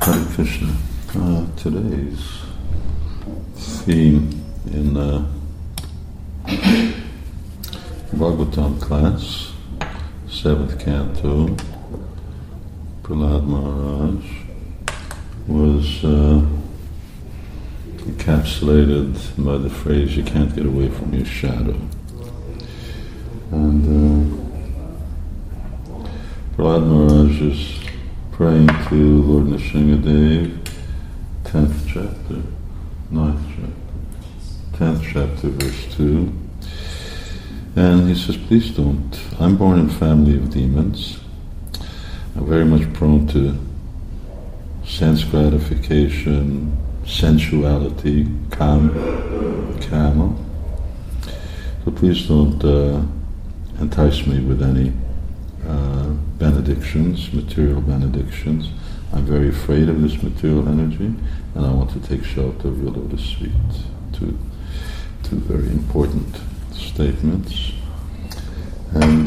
Hare Krishna. Today's theme in Bhagavatam class, 7th canto, Prahlad Maharaj, was encapsulated by the phrase, you can't get away from your shadow. And Prahlad Maharaj is praying to Lord Nrsimhadev, 10th chapter, 9th chapter, 10th chapter, verse 2. And he says, please don't. I'm born in a family of demons. I'm very much prone to sense gratification, sensuality, kama. So please don't entice me with any benedictions, material benedictions. I'm very afraid of this material energy, and I want to take shelter of your lotus feet. Two very important statements. And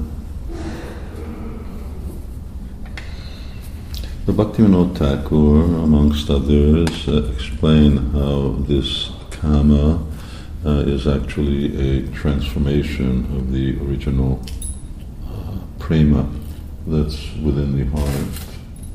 the Bhaktivinoda Thakur, amongst others, explain how this kama is actually a transformation of the original prema that's within the heart.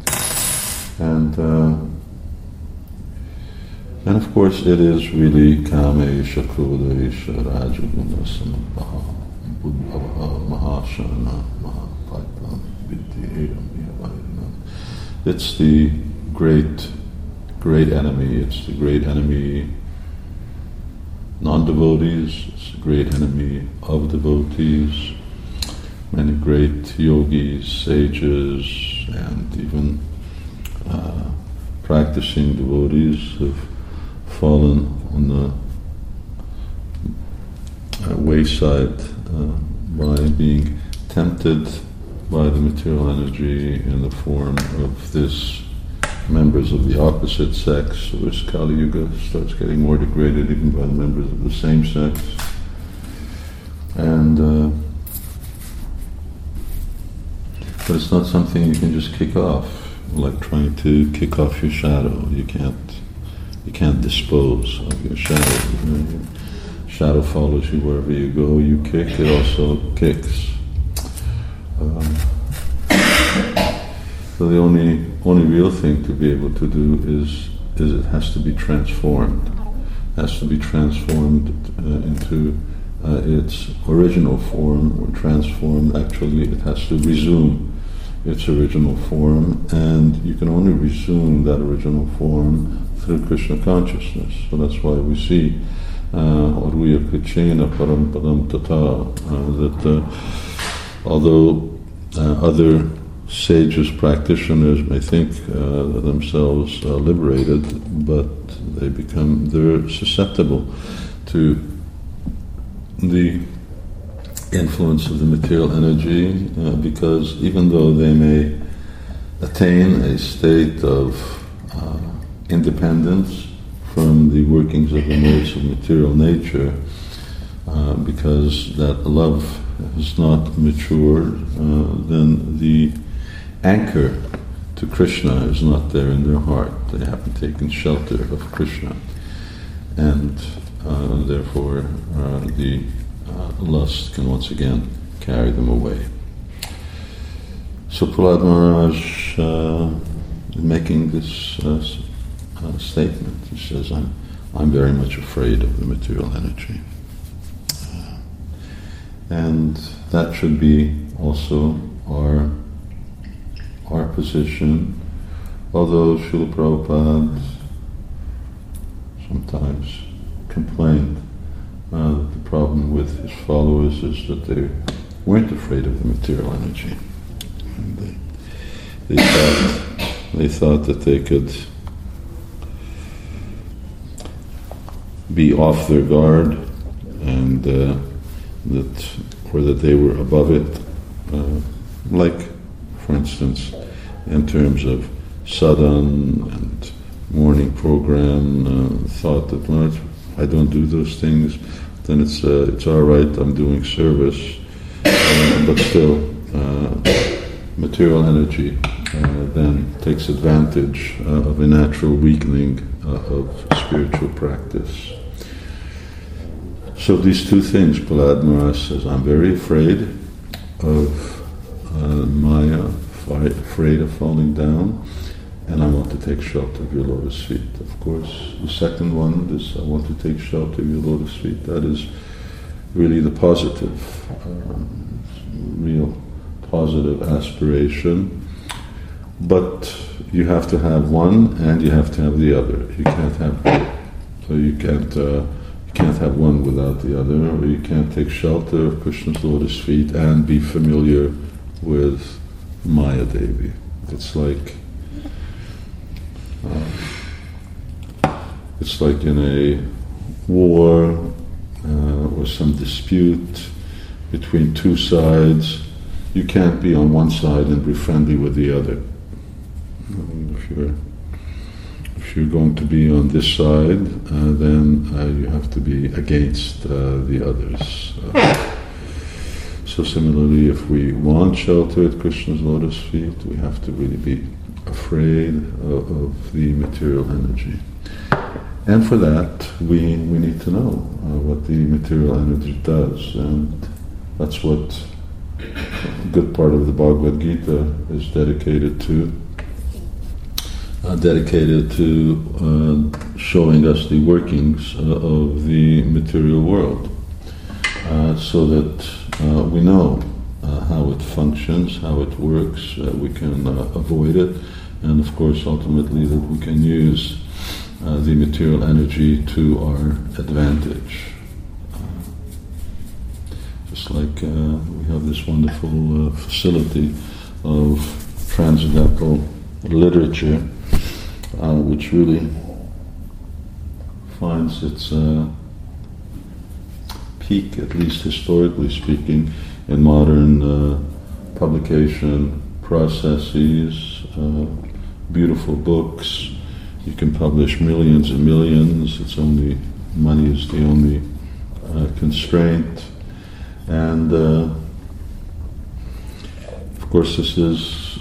And of course it is really kamesha, krodesha, rajaguna, samabha, buddhava, mahashana, mahapaitam, vidyayam. It's the great enemy. It's the great enemy non-devotees. It's the great enemy of devotees. Many great yogis, sages, and even practicing devotees have fallen on the wayside by being tempted by the material energy in the form of this members of the opposite sex. So as Kali Yuga starts getting more degraded even by the members of the same sex. And but it's not something you can just kick off, like trying to kick off your shadow. You can't dispose of your shadow. Your shadow follows you wherever you go. You kick, it also kicks. So the only real thing to be able to do is it has to be transformed. It has to be transformed into its original form, or transformed. Actually, it has to resume its original form, and you can only resume that original form through Krishna consciousness. So that's why we see Aruya Krichena Param Padam Tata, that although other sages, practitioners may think themselves liberated, but they're susceptible to the influence of the material energy, because even though they may attain a state of independence from the workings of the modes of material nature, because that love has not matured, then the anchor to Krishna is not there in their heart. They haven't taken shelter of Krishna, and therefore the lust can once again carry them away. So Prahlad Maharaj is making this statement. He says, I'm very much afraid of the material energy. And that should be also our position, although Srila Prabhupada sometimes complained that the problem with his followers is that they weren't afraid of the material energy. And they thought that they could be off their guard, and that they were above it. Like, for instance, in terms of sadhana and morning program, thought that, well, I don't do those things, then it's all right, I'm doing service, but still material energy then takes advantage of a natural weakening of spiritual practice. So these two things, Prahlad Maharaj says, I'm very afraid of Maya, afraid of falling down, and I want to take shelter of your lotus feet. Of course, the second one, this I want to take shelter of your lotus feet, that is really the positive, real positive aspiration. But you have to have one and you have to have the other. You can't have both. So you can't have one without the other, or you can't take shelter of Krishna's lotus feet and be familiar with Maya Devi. It's like in a war or some dispute between two sides. You can't be on one side and be friendly with the other. If you're going to be on this side, then you have to be against the others. So similarly, if we want shelter at Krishna's lotus feet, we have to really be afraid of the material energy. And for that, we need to know what the material energy does, and that's what a good part of the Bhagavad Gita is dedicated to showing us the workings of the material world, so that we know how it functions, how it works, we can avoid it, and of course ultimately that we can use the material energy to our advantage. Just like we have this wonderful facility of transcendental literature, which really finds its peak, at least historically speaking, in modern publication processes, beautiful books. You can publish millions and millions. It's only money is the only constraint, and of course this is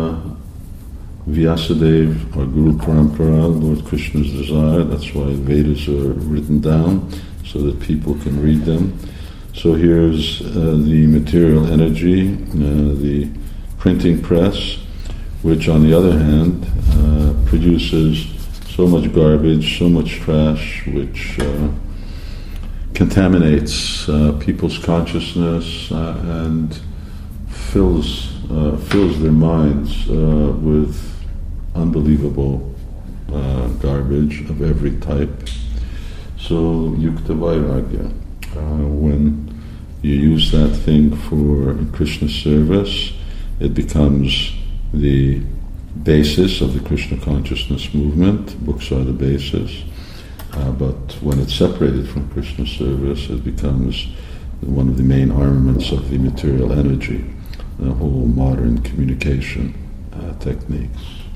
Vyasadeva, our Guru Parampara, Lord Krishna's desire. That's why Vedas are written down, so that people can read them. So here's the material energy, the printing press, which on the other hand produces so much garbage, so much trash, which contaminates people's consciousness and fills their minds with unbelievable garbage of every type. So yukta vairagya, when you use that thing for Krishna service, it becomes the basis of the Krishna consciousness movement. Books are the basis, but when it's separated from Krishna service, it becomes one of the main armaments of the material energy, the whole modern communication techniques.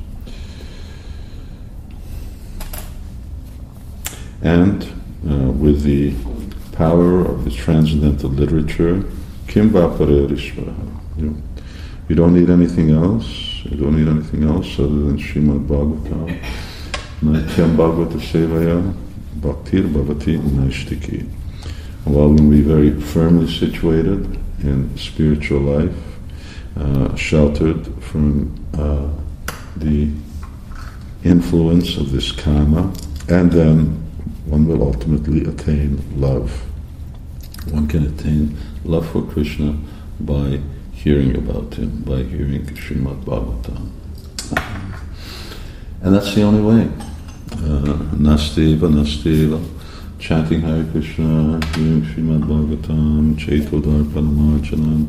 And with the power of the transcendental literature, Kim Vapare Rishvara. You don't need anything else. You don't need anything else other than Srimad Bhagavatam. Natyam Bhagavata Sevaya Bhaktir Bhavati Naishtiki. While when we very firmly situated in spiritual life, sheltered from the influence of this karma, and then one will ultimately attain love. One can attain love for Krishna by hearing about him, by hearing Srimad Bhagavatam. And that's the only way. Nasteva, chanting Hare Krishna, hearing Srimad Bhagavatam, Chaitodarpanamarchanam,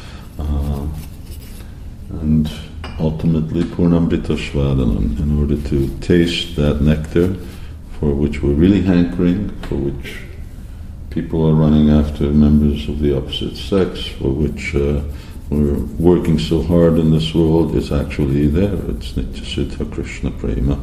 and ultimately Purnamrita Shvadanam, in order to taste that nectar for which we're really hankering, for which people are running after members of the opposite sex, for which we're working so hard in this world. It's actually there. It's Nityasiddha Krishna Prema.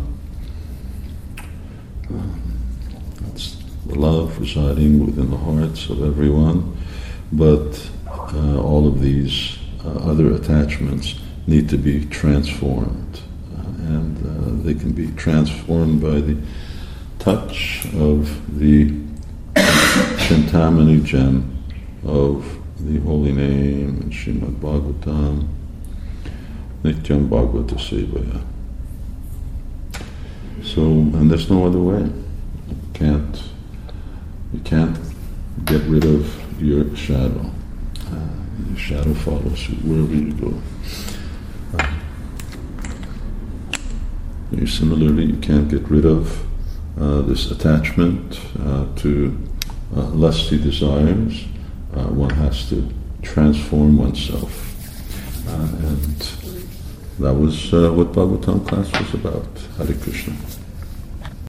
That's the love residing within the hearts of everyone, but all of these other attachments need to be transformed. They can be transformed by the touch of the Chintamani gem of the holy name in Srimad Bhagavatam, Nityam Bhagavata Sevaya. So, and there's no other way. You can't get rid of your shadow. Your shadow follows you wherever you go. Similarly, you can't get rid of this attachment to lusty desires. One has to transform oneself. And that was what Bhagavatam class was about. Hare Krishna.